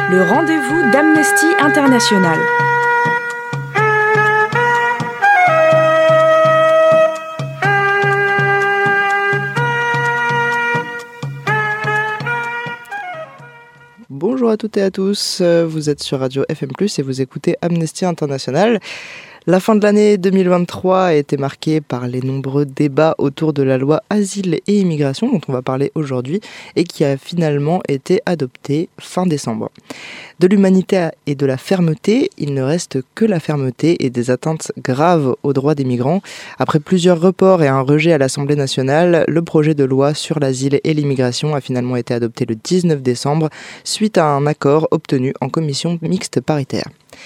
Le rendez-vous d'Amnesty International. Bonjour à toutes et à tous, vous êtes sur Radio FM+, et vous écoutez Amnesty International. La fin de l'année 2023 a été marquée par les nombreux débats autour de la loi Asile et Immigration dont on va parler aujourd'hui et qui a finalement été adoptée fin décembre. De l'humanité et de la fermeté, il ne reste que la fermeté et des atteintes graves aux droits des migrants. Après plusieurs reports et un rejet à l'Assemblée nationale, le projet de loi sur l'asile et l'immigration a finalement été adopté le 19 décembre suite à un accord obtenu en commission mixte paritaire.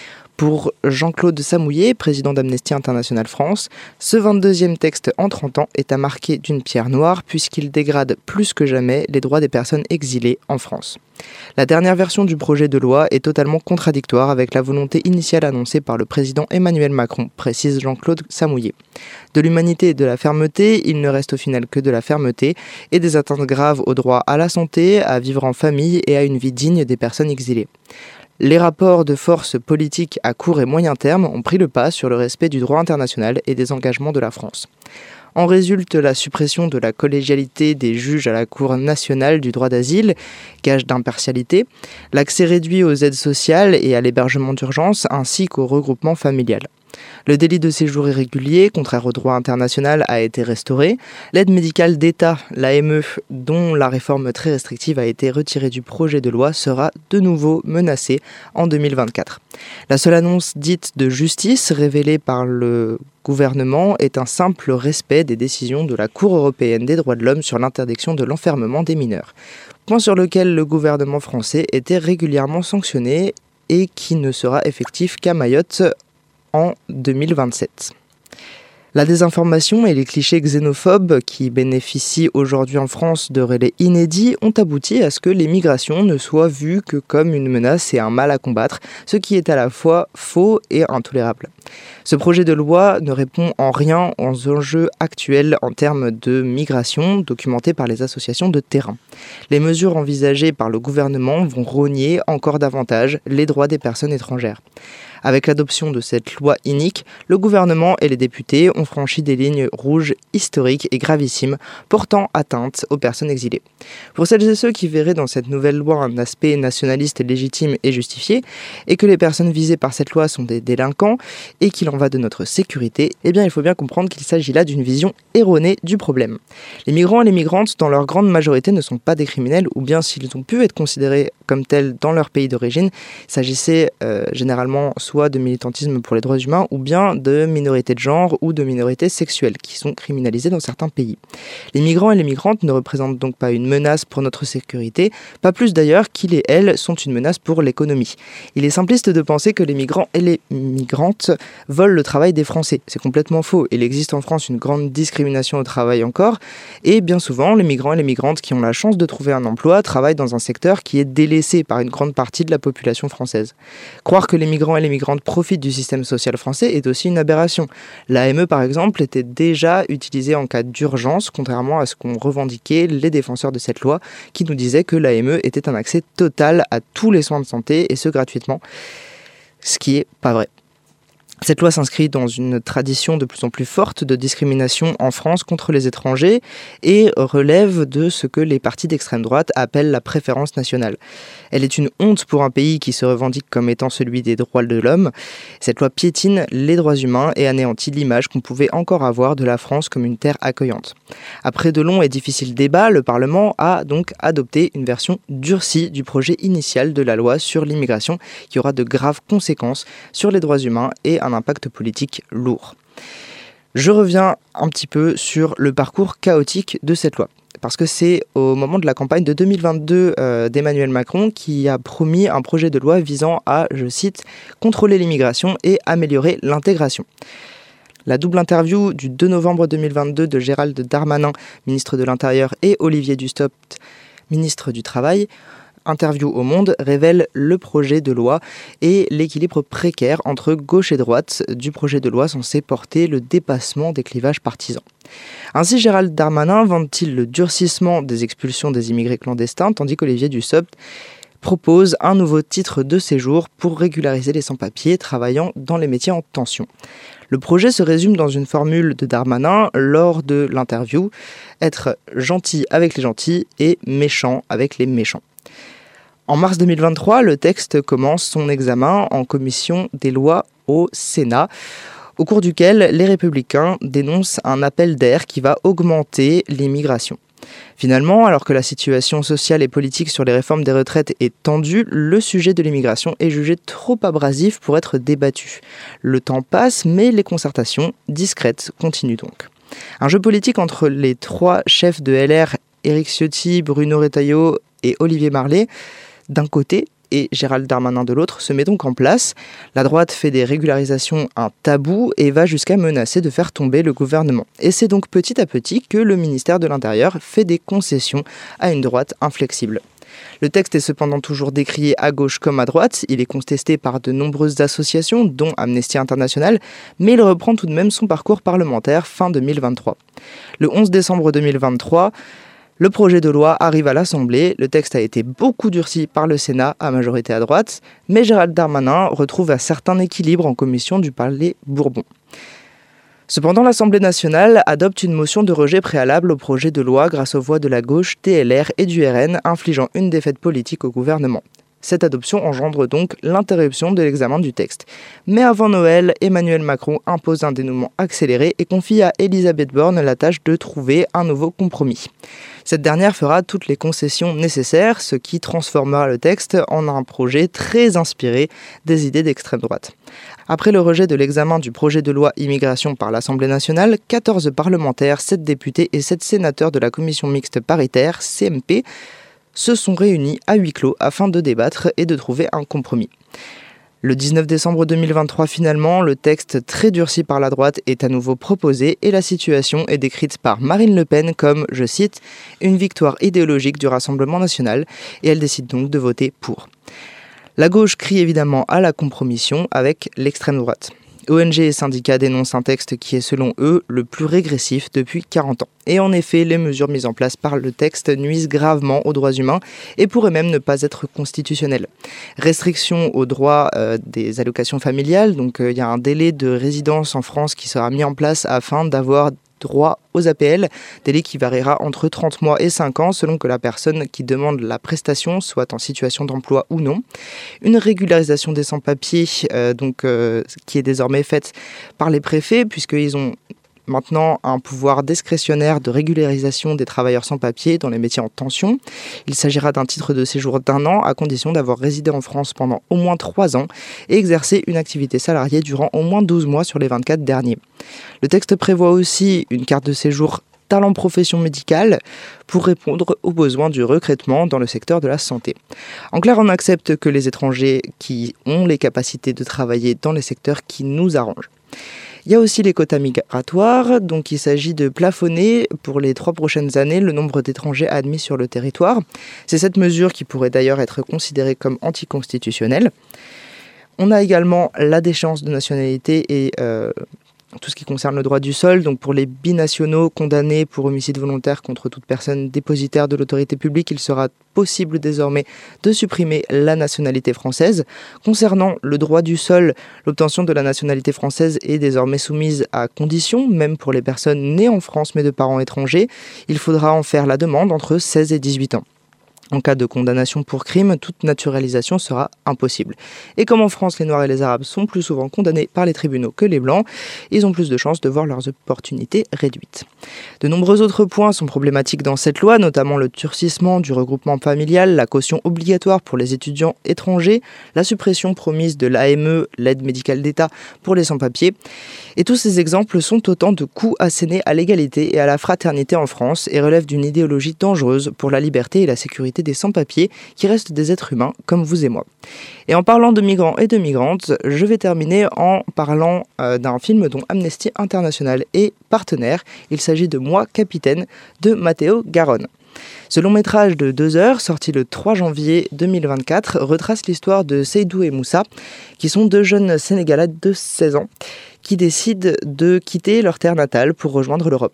Pour Jean-Claude Samouillet, président d'Amnesty International France, ce 22e texte en 30 ans est à marquer d'une pierre noire puisqu'il dégrade plus que jamais les droits des personnes exilées en France. La dernière version du projet de loi est totalement contradictoire avec la volonté initiale annoncée par le président Emmanuel Macron, précise Jean-Claude Samouillet. De l'humanité et de la fermeté, il ne reste au final que de la fermeté et des atteintes graves au droit à la santé, à vivre en famille et à une vie digne des personnes exilées. Les rapports de force politiques à court et moyen terme ont pris le pas sur le respect du droit international et des engagements de la France. En résulte la suppression de la collégialité des juges à la Cour nationale du droit d'asile, gage d'impartialité, l'accès réduit aux aides sociales et à l'hébergement d'urgence ainsi qu'au regroupement familial. Le délit de séjour irrégulier, contraire au droit international, a été restauré. L'aide médicale d'État, l'AME, dont la réforme très restrictive a été retirée du projet de loi, sera de nouveau menacée en 2024. La seule annonce dite de justice révélée par le gouvernement est un simple respect des décisions de la Cour européenne des droits de l'homme sur l'interdiction de l'enfermement des mineurs. Point sur lequel le gouvernement français était régulièrement sanctionné et qui ne sera effectif qu'à Mayotte en 2027. La désinformation et les clichés xénophobes qui bénéficient aujourd'hui en France de relais inédits ont abouti à ce que les migrations ne soient vues que comme une menace et un mal à combattre, ce qui est à la fois faux et intolérable. Ce projet de loi ne répond en rien aux enjeux actuels en termes de migration documentés par les associations de terrain. Les mesures envisagées par le gouvernement vont rogner encore davantage les droits des personnes étrangères. Avec l'adoption de cette loi inique, le gouvernement et les députés ont franchi des lignes rouges historiques et gravissimes, portant atteinte aux personnes exilées. Pour celles et ceux qui verraient dans cette nouvelle loi un aspect nationaliste légitime et justifié, et que les personnes visées par cette loi sont des délinquants, et qu'il en va de notre sécurité, eh bien il faut bien comprendre qu'il s'agit là d'une vision erronée du problème. Les migrants et les migrantes, dans leur grande majorité, ne sont pas des criminels, ou bien s'ils ont pu être considérés comme tels dans leur pays d'origine, il s'agissait généralement soit de militantisme pour les droits humains ou bien de minorités de genre ou de minorités sexuelles qui sont criminalisées dans certains pays. Les migrants et les migrantes ne représentent donc pas une menace pour notre sécurité, pas plus d'ailleurs qu'ils et elles sont une menace pour l'économie. Il est simpliste de penser que les migrants et les migrantes volent le travail des Français. C'est complètement faux. Il existe en France une grande discrimination au travail encore et bien souvent les migrants et les migrantes qui ont la chance de trouver un emploi travaillent dans un secteur qui est délaissé par une grande partie de la population française. Croire que les migrants et les migrantes profitent du système social français est aussi une aberration. L'AME, par exemple, était déjà utilisée en cas d'urgence, contrairement à ce qu'ont revendiqué les défenseurs de cette loi, qui nous disaient que l'AME était un accès total à tous les soins de santé, et ce gratuitement, ce qui n'est pas vrai. Cette loi s'inscrit dans une tradition de plus en plus forte de discrimination en France contre les étrangers et relève de ce que les partis d'extrême droite appellent la préférence nationale. Elle est une honte pour un pays qui se revendique comme étant celui des droits de l'homme. Cette loi piétine les droits humains et anéantit l'image qu'on pouvait encore avoir de la France comme une terre accueillante. Après de longs et difficiles débats, le Parlement a donc adopté une version durcie du projet initial de la loi sur l'immigration qui aura de graves conséquences sur les droits humains et un impact politique lourd. Je reviens un petit peu sur le parcours chaotique de cette loi. Parce que c'est au moment de la campagne de 2022 d'Emmanuel Macron qui a promis un projet de loi visant à, je cite, « contrôler l'immigration et améliorer l'intégration ». La double interview du 2 novembre 2022 de Gérald Darmanin, ministre de l'Intérieur, et Olivier Dussopt, ministre du Travail, interview au Monde, révèle le projet de loi et l'équilibre précaire entre gauche et droite du projet de loi censé porter le dépassement des clivages partisans. Ainsi, Gérald Darmanin vante-t-il le durcissement des expulsions des immigrés clandestins, tandis qu'Olivier Dussopt propose un nouveau titre de séjour pour régulariser les sans-papiers travaillant dans les métiers en tension. Le projet se résume dans une formule de Darmanin lors de l'interview, être gentil avec les gentils et méchant avec les méchants. En mars 2023, le texte commence son examen en commission des lois au Sénat, au cours duquel les Républicains dénoncent un appel d'air qui va augmenter l'immigration. Finalement, alors que la situation sociale et politique sur les réformes des retraites est tendue, le sujet de l'immigration est jugé trop abrasif pour être débattu. Le temps passe, mais les concertations discrètes continuent donc. Un jeu politique entre les trois chefs de LR, Éric Ciotti, Bruno Retailleau et Olivier Marleix, d'un côté, et Gérald Darmanin de l'autre, se met donc en place. La droite fait des régularisations un tabou et va jusqu'à menacer de faire tomber le gouvernement. Et c'est donc petit à petit que le ministère de l'Intérieur fait des concessions à une droite inflexible. Le texte est cependant toujours décrié à gauche comme à droite, il est contesté par de nombreuses associations, dont Amnesty International, mais il reprend tout de même son parcours parlementaire fin 2023. Le 11 décembre 2023, le projet de loi arrive à l'Assemblée, le texte a été beaucoup durci par le Sénat à majorité à droite, mais Gérald Darmanin retrouve un certain équilibre en commission du Palais Bourbon. Cependant, l'Assemblée nationale adopte une motion de rejet préalable au projet de loi grâce aux voix de la gauche, TLR et du RN, infligeant une défaite politique au gouvernement. Cette adoption engendre donc l'interruption de l'examen du texte. Mais avant Noël, Emmanuel Macron impose un dénouement accéléré et confie à Elisabeth Borne la tâche de trouver un nouveau compromis. Cette dernière fera toutes les concessions nécessaires, ce qui transformera le texte en un projet très inspiré des idées d'extrême droite. Après le rejet de l'examen du projet de loi immigration par l'Assemblée nationale, 14 parlementaires, 7 députés et 7 sénateurs de la commission mixte paritaire, CMP, se sont réunis à huis clos afin de débattre et de trouver un compromis. Le 19 décembre 2023, finalement, le texte très durci par la droite est à nouveau proposé et la situation est décrite par Marine Le Pen comme, je cite, « une victoire idéologique du Rassemblement national » et elle décide donc de voter pour. La gauche crie évidemment à la compromission avec l'extrême droite. ONG et syndicats dénoncent un texte qui est selon eux le plus régressif depuis 40 ans. Et en effet, les mesures mises en place par le texte nuisent gravement aux droits humains et pourraient même ne pas être constitutionnelles. Restriction aux droits des allocations familiales, donc il y a un délai de résidence en France qui sera mis en place afin d'avoir droit aux APL, délai qui variera entre 30 mois et 5 ans selon que la personne qui demande la prestation soit en situation d'emploi ou non. Une régularisation des sans-papiers qui est désormais faite par les préfets puisqu'ils ont maintenant un pouvoir discrétionnaire de régularisation des travailleurs sans papier dans les métiers en tension. Il s'agira d'un titre de séjour d'1 an à condition d'avoir résidé en France pendant au moins 3 ans et exercé une activité salariée durant au moins 12 mois sur les 24 derniers. Le texte prévoit aussi une carte de séjour talent profession médicale pour répondre aux besoins du recrutement dans le secteur de la santé. En clair, on accepte que les étrangers qui ont les capacités de travailler dans les secteurs qui nous arrangent. Il y a aussi les quotas migratoires, donc il s'agit de plafonner pour les 3 prochaines années le nombre d'étrangers admis sur le territoire. C'est cette mesure qui pourrait d'ailleurs être considérée comme anticonstitutionnelle. On a également la déchéance de nationalité et tout ce qui concerne le droit du sol, donc pour les binationaux condamnés pour homicide volontaire contre toute personne dépositaire de l'autorité publique, il sera possible désormais de supprimer la nationalité française. Concernant le droit du sol, l'obtention de la nationalité française est désormais soumise à conditions, même pour les personnes nées en France mais de parents étrangers. Il faudra en faire la demande entre 16 et 18 ans. En cas de condamnation pour crime, toute naturalisation sera impossible. Et comme en France, les Noirs et les Arabes sont plus souvent condamnés par les tribunaux que les Blancs, ils ont plus de chances de voir leurs opportunités réduites. De nombreux autres points sont problématiques dans cette loi, notamment le durcissement du regroupement familial, la caution obligatoire pour les étudiants étrangers, la suppression promise de l'AME, l'aide médicale d'État pour les sans-papiers. Et tous ces exemples sont autant de coups assénés à l'égalité et à la fraternité en France et relèvent d'une idéologie dangereuse pour la liberté et la sécurité des sans-papiers qui restent des êtres humains comme vous et moi. Et en parlant de migrants et de migrantes, je vais terminer en parlant d'un film dont Amnesty International est partenaire. Il s'agit de Moi, Capitaine de Matteo Garonne. Ce long métrage de 2 heures, sorti le 3 janvier 2024, retrace l'histoire de Seydou et Moussa, qui sont 2 jeunes Sénégalais de 16 ans, qui décident de quitter leur terre natale pour rejoindre l'Europe.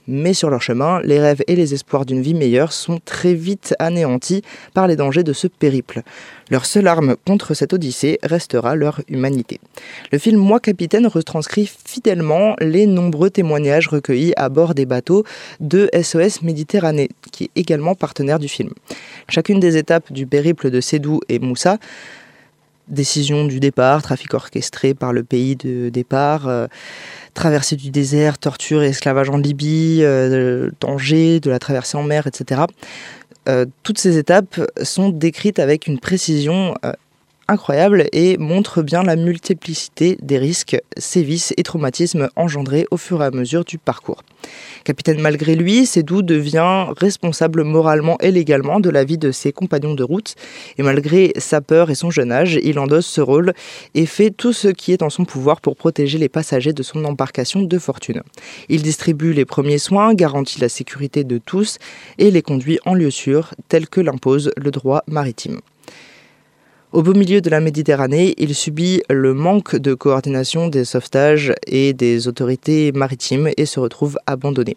Mais sur leur chemin, les rêves et les espoirs d'une vie meilleure sont très vite anéantis par les dangers de ce périple. Leur seule arme contre cette odyssée restera leur humanité. Le film Moi Capitaine retranscrit fidèlement les nombreux témoignages recueillis à bord des bateaux de SOS Méditerranée, qui est également partenaire du film. Chacune des étapes du périple de Sédou et Moussa, décision du départ, trafic orchestré par le pays de départ, traversée du désert, torture et esclavage en Libye, danger de la traversée en mer, etc. Toutes ces étapes sont décrites avec une précision incroyable et montrent bien la multiplicité des risques, sévices et traumatismes engendrés au fur et à mesure du parcours. Capitaine malgré lui, Sédou devient responsable moralement et légalement de la vie de ses compagnons de route, et malgré sa peur et son jeune âge, il endosse ce rôle et fait tout ce qui est en son pouvoir pour protéger les passagers de son embarcation de fortune. Il distribue les premiers soins, garantit la sécurité de tous et les conduit en lieu sûr, tel que l'impose le droit maritime. Au beau milieu de la Méditerranée, il subit le manque de coordination des sauvetages et des autorités maritimes et se retrouve abandonné.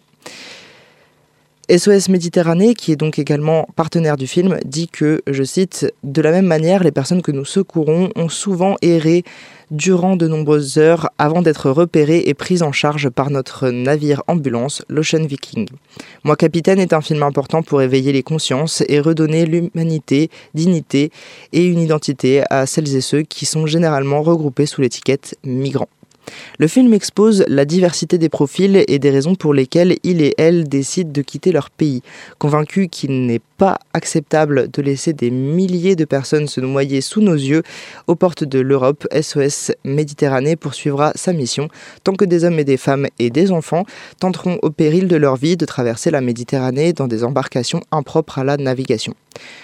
SOS Méditerranée, qui est donc également partenaire du film, dit que, je cite, « De la même manière, les personnes que nous secourons ont souvent erré durant de nombreuses heures avant d'être repérées et prises en charge par notre navire ambulance, l'Ocean Viking. Moi Capitaine est un film important pour éveiller les consciences et redonner l'humanité, dignité et une identité à celles et ceux qui sont généralement regroupés sous l'étiquette migrants. » Le film expose la diversité des profils et des raisons pour lesquelles il et elle décident de quitter leur pays. Convaincus qu'il n'est pas acceptable de laisser des milliers de personnes se noyer sous nos yeux aux portes de l'Europe, SOS Méditerranée poursuivra sa mission tant que des hommes et des femmes et des enfants tenteront au péril de leur vie de traverser la Méditerranée dans des embarcations impropres à la navigation.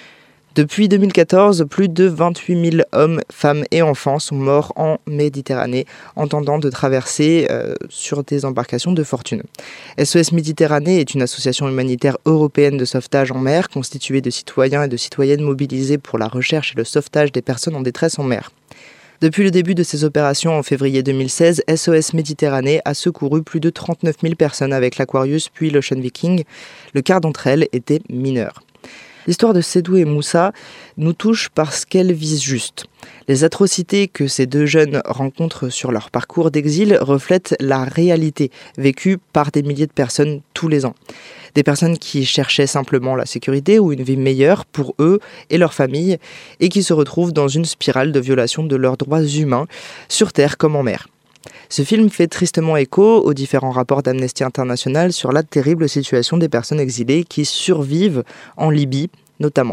Depuis 2014, plus de 28 000 hommes, femmes et enfants sont morts en Méditerranée en tentant de traverser sur des embarcations de fortune. SOS Méditerranée est une association humanitaire européenne de sauvetage en mer constituée de citoyens et de citoyennes mobilisés pour la recherche et le sauvetage des personnes en détresse en mer. Depuis le début de ces opérations en février 2016, SOS Méditerranée a secouru plus de 39 000 personnes avec l'Aquarius puis l'Ocean Viking. Le quart d'entre elles étaient mineures. L'histoire de Sédou et Moussa nous touche parce qu'elle vise juste. Les atrocités que ces deux jeunes rencontrent sur leur parcours d'exil reflètent la réalité vécue par des milliers de personnes tous les ans. Des personnes qui cherchaient simplement la sécurité ou une vie meilleure pour eux et leurs familles et qui se retrouvent dans une spirale de violation de leurs droits humains, sur terre comme en mer. Ce film fait tristement écho aux différents rapports d'Amnesty International sur la terrible situation des personnes exilées qui survivent en Libye, notamment.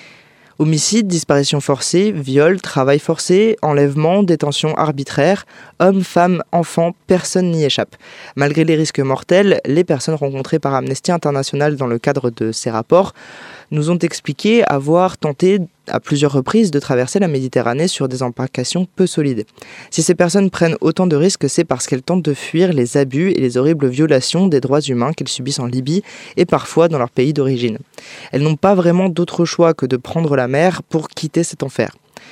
Homicides, disparitions forcées, viols, travail forcé, enlèvements, détentions arbitraires, hommes, femmes, enfants, personne n'y échappe. Malgré les risques mortels, les personnes rencontrées par Amnesty International dans le cadre de ces rapports nous ont expliqué avoir tenté à plusieurs reprises de traverser la Méditerranée sur des embarcations peu solides. Si ces personnes prennent autant de risques, c'est parce qu'elles tentent de fuir les abus et les horribles violations des droits humains qu'elles subissent en Libye et parfois dans leur pays d'origine. Elles n'ont pas vraiment d'autre choix que de prendre la mer pour quitter cet enfer.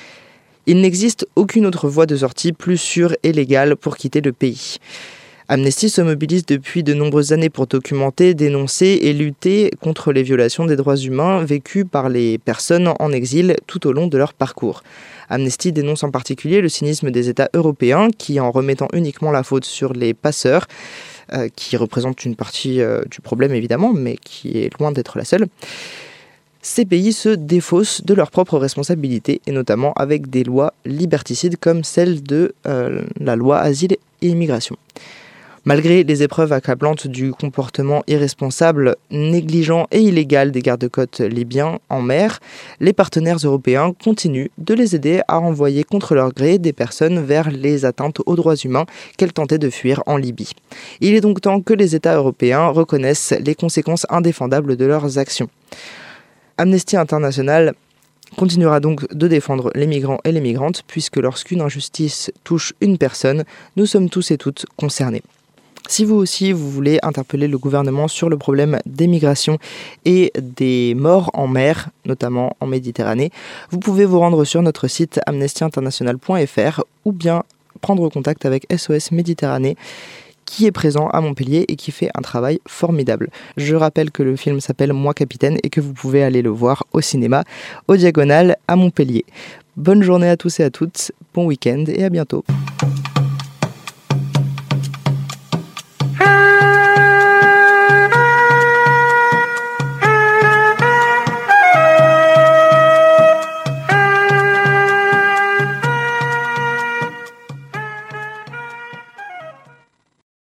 Il n'existe aucune autre voie de sortie plus sûre et légale pour quitter le pays. Amnesty se mobilise depuis de nombreuses années pour documenter, dénoncer et lutter contre les violations des droits humains vécues par les personnes en exil tout au long de leur parcours. Amnesty dénonce en particulier le cynisme des États européens qui, en remettant uniquement la faute sur les passeurs, qui représentent une partie du problème évidemment, mais qui est loin d'être la seule, ces pays se défaussent de leurs propres responsabilités, et notamment avec des lois liberticides comme celle de la loi Asile et Immigration. Malgré les épreuves accablantes du comportement irresponsable, négligent et illégal des gardes-côtes libyens en mer, les partenaires européens continuent de les aider à renvoyer contre leur gré des personnes vers les atteintes aux droits humains qu'elles tentaient de fuir en Libye. Il est donc temps que les États européens reconnaissent les conséquences indéfendables de leurs actions. Amnesty International continuera donc de défendre les migrants et les migrantes, puisque lorsqu'une injustice touche une personne, nous sommes tous et toutes concernés. Si vous aussi, vous voulez interpeller le gouvernement sur le problème des migrations et des morts en mer, notamment en Méditerranée, vous pouvez vous rendre sur notre site amnestyinternational.fr ou bien prendre contact avec SOS Méditerranée qui est présent à Montpellier et qui fait un travail formidable. Je rappelle que le film s'appelle Moi Capitaine et que vous pouvez aller le voir au cinéma, au Diagonale, à Montpellier. Bonne journée à tous et à toutes, bon week-end et à bientôt.